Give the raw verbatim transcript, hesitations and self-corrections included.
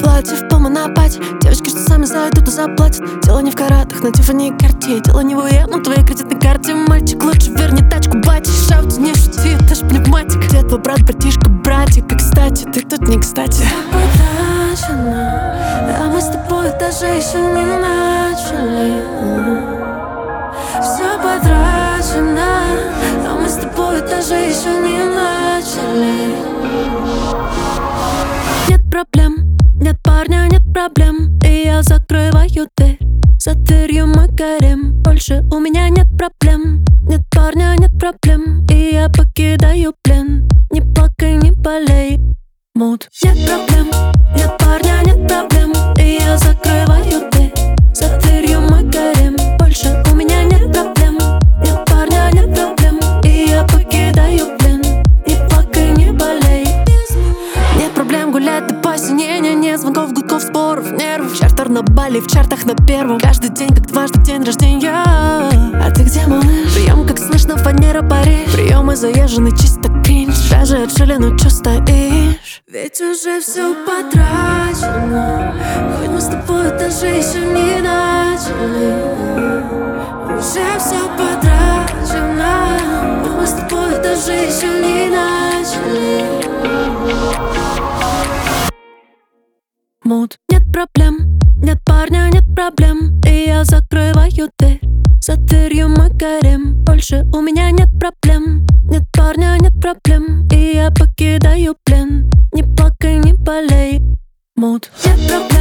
платьев по монопате. Девочки, что сами зайдут и заплатят. Дело не в каратах, на Тиффани и Картье. Дело не в уе, на твоей кредитной карте. Мальчик, лучше верни тачку, батя. Шаути, не шути, это ж пневматик. Где твой брат, братишка, братик? И кстати, ты тут не кстати. Все потрачено, а мы с тобой даже еще не начали. Все потрачено, а мы с тобой даже еще не начали. Нет проблем, нет парня, нет проблем. И я закрываю дверь, за дверью мой гарем. Больше у меня нет проблем. Нет парня, нет проблем. И я покидаю плен. Не плакай, не болей. Мод. Нет проблем, нет парня, нет проблем. И я закрываю дверь, за дверью мой гарем. Больше у меня нет проблем. Нет парня, нет проблем. И я покидаю плен. Не плакай, не болей. Нет проблем гулять до посинения. Нет звонков, гудков, споров, нервов. Чартер на Бали, в чартах на первом. Каждый день, как дважды день рождения. А ты где, малыш? Прием, как слышно, фанера Париж. Приемы заезжены, чисто кринж. Даже отжили, ну чё стоишь? Ведь уже все потрачено, хоть мы с тобой даже еще не начали. Уже все потрачено, хоть мы с тобой даже еще не начали. Мод. Нет проблем, нет парня, нет проблем. И я закрываю дверь, за дверью мой гарем. Больше у меня нет проблем. Нет парня, нет проблем. И я покидаю плен. Не плакай, не болей. Мод. Нет проблем.